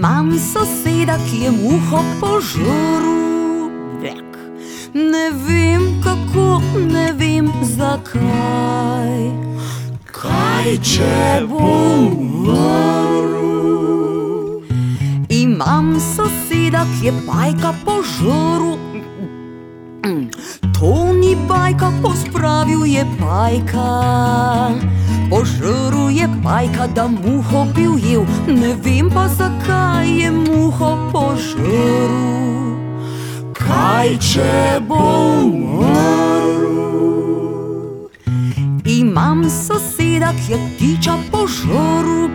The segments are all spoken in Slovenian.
Imam soseda, ki je muho požrl. Ne vem kako, ne vem zakaj. Kaj če bo umrl? Imam soseda, ki je pajka požrl. To ni bajka, pospravil je pajka. Požrl je pajka, da muho bi ujel. Ne vem pa zakaj je muho požrl. Kaj če bo umrl? Imam soseda, ki je ptiča požrl.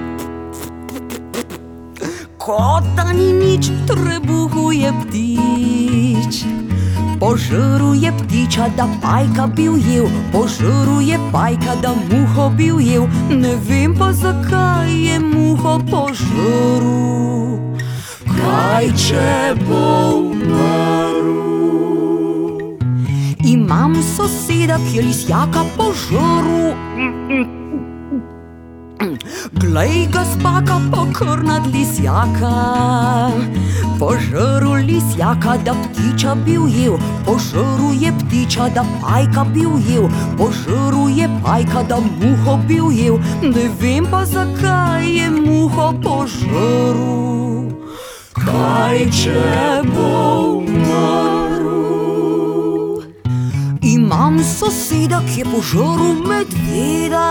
Kot da ni nič, trebuhuje ptič. Požrl je ptiča, da pajka bi ujel. Požrl je pajka, da muho bi ujel. Ne vem pa zakaj je muho požrl. Kaj če bo umrl? Imam soseda, ki je lisjaka požrl. Glej ga spaka, pokrnat lisjaka. Požrl lisjaka, da ptiča bi ujel. Požrl je ptiča, da pajka bi ujel. Požrl je pajka, da muho bi ujel. Ne vem pa zakaj je muho požrl. Kaj če bo umrl? Imam soseda, ki je požrl medveda.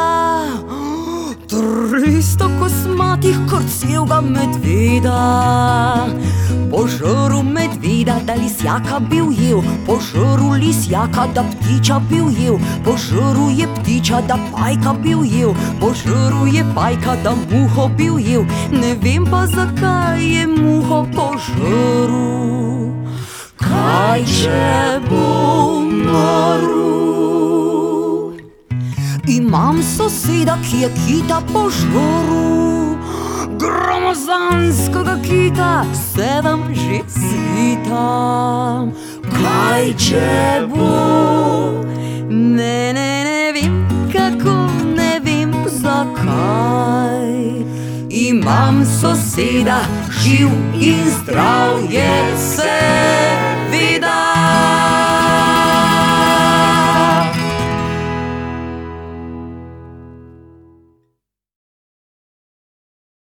300 kosmatih krcelega medveda. Požrl medveda, da lisjaka bi ujel. Požrl lisjaka, da ptiča bi ujel. Požrl je ptiča, da pajka bi ujel. Požrl je pajka, da muho bi ujel. Ne vem pa zakaj je muho požrl. Kaj če bo umrl? Imam soseda, ki je kita požrl. Gromozanskega kita se vam že svita. Kaj če bo? Ne vem kako, ne vem zakaj. Imam soseda, živ in zdrav je vse.